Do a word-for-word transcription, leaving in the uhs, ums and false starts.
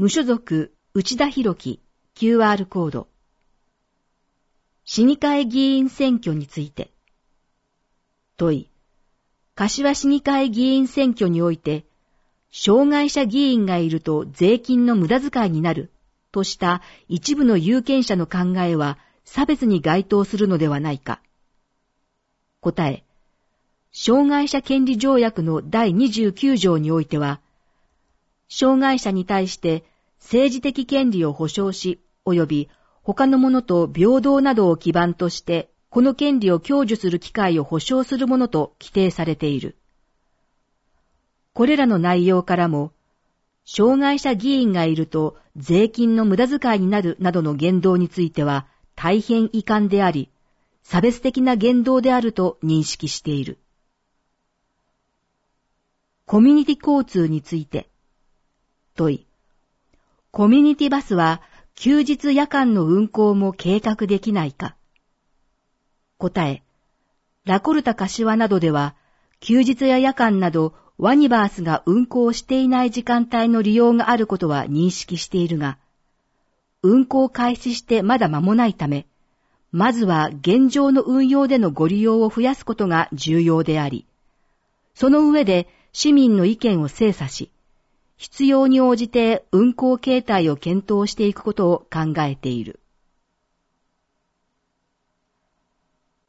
無所属内田博樹 キューアール コード。市議会議員選挙について。問い。柏市議会議員選挙において、障害者議員がいると税金の無駄遣いになるとした一部の有権者の考えは差別に該当するのではないか。答え。障害者権利条約のだいにじゅうきゅう条においては、障害者に対して政治的権利を保障し、及び他の者と平等などを基盤として、この権利を享受する機会を保障するものと規定されている。これらの内容からも、障害者議員がいると税金の無駄遣いになるなどの言動については大変遺憾であり、差別的な言動であると認識している。コミュニティ交通について。問い。コミュニティバスは休日夜間の運行も計画できないか。答え。ラコルタ柏などでは、休日や夜間などワニバースが運行していない時間帯の利用があることは認識しているが、運行開始してまだ間もないため、まずは現状の運用でのご利用を増やすことが重要であり、その上で市民の意見を精査し、必要に応じて運行形態を検討していくことを考えている。